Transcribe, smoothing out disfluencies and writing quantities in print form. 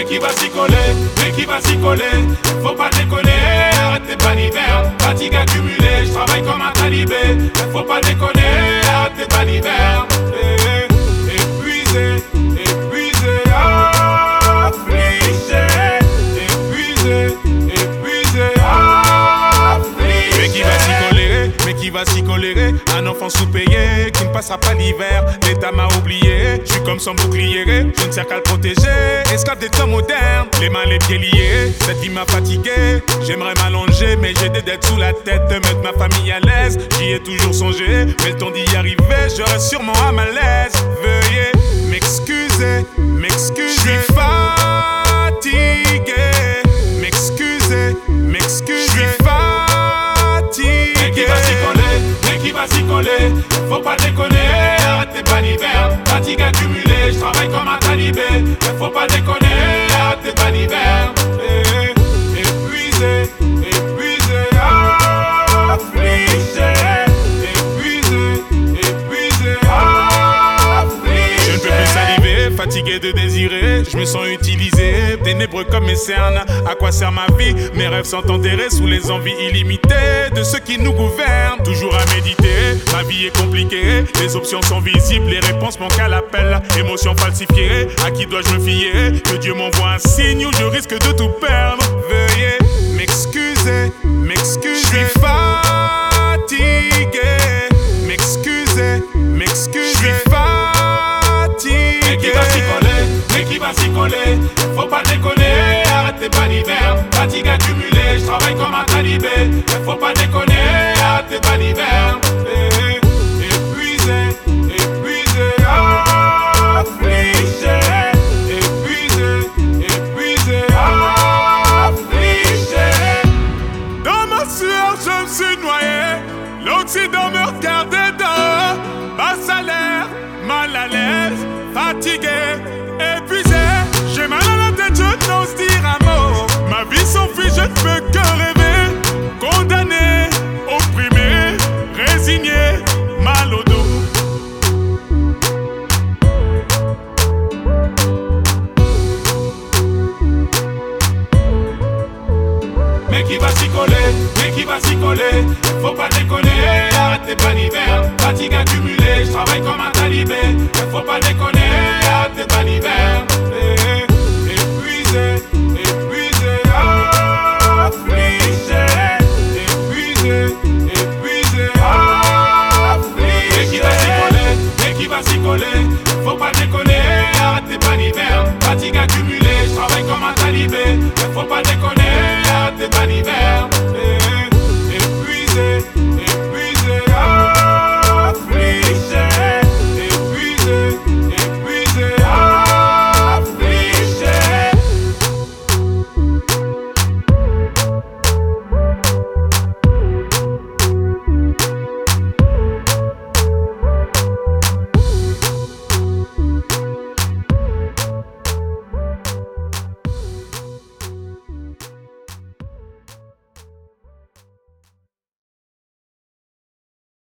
qui va s'y coller, mais qui va s'y coller. Faut pas déconner, arrête tes balivernes. Fatigue accumulée, je travaille comme un talibé. Faut pas déconner, arrête tes balivernes. Épuisé, épuisé, affligé. Épuisé, épuisé, affligé. Mais qui va s'y coller, mais qui va s'y coller. Un enfant sous-payé qui ne passera pas l'hiver. L'État m'a oublié, je suis comme son bouclier. Je ne sers qu'à le protéger, esclave des temps modernes. Les mains, les pieds liés, cette vie m'a fatigué. J'aimerais m'allonger, mais j'ai des dettes sous la tête. Mettre ma famille à l'aise, j'y ai toujours songé. Mais le temps d'y arriver, je reste sûrement à ma l'aise. Veuillez m'excuser, m'excuser. Je suis fatigué. M'excuser, m'excuser. Je suis fatigué. Mais qui va s'y coller, mais qui va s'y coller. Faut pas déconner, arrête tes balivernes. Fatigue accumulée, je travaille comme un talibé. Faut pas déconner, arrête tes balivernes. Épuisé, épuisé, affligé. Épuisé, épuisé, affligé. Je ne peux plus saliver, fatigué de désirer. Je me sens utilisé, ténébreux comme mes cernes. À quoi sert ma vie? Mes rêves sont enterrés sous les envies illimitées de ceux qui nous gouvernent. Toujours à méditer, ma vie est compliquée. Les options sont visibles, les réponses manquent à l'appel. Émotions falsifiées, à qui dois-je me fier? Que Dieu m'envoie un signe ou je risque de tout perdre. Veuillez m'excuser, m'excuser. Je suis fatigué. M'excuser, m'excuser. Je suis fatigué. Mais qui va s'y coller, mais qui va s'y coller. Faut pas déconner, arrête tes balivernes. Fatigue accumulée, je travaille comme un talibé. Faut pas déconner, arrête tes balivernes. Épuisé, épuisé, affligé. Épuisé, épuisé, affligé. Dans ma sueur, je me suis noyé. L'Occident me regardait d'en haut. Bas salaire, mal à l'aise, fatigué, épuisé. J'ai mal à la tête, je n'ose dire un mot. Ma vie s'enfuit, je ne peux que rêver. Condamné, opprimé, résigné, mal au dos. Mais qui va s'y coller, mais qui va s'y coller. Faut pas déconner, arrête tes balivernes. Fatigue accumulée, je travaille comme un talibé. Faut pas déconner, arrête tes balivernes. Épuisé, épuisé, affligé. Épuisé, épuisé, affligé. Mais qui va s'y coller, mais qui va s'y coller. Faut pas déconner, arrête tes balivernes. Fatigue accumulée, je travaille comme un talibé. Faut pas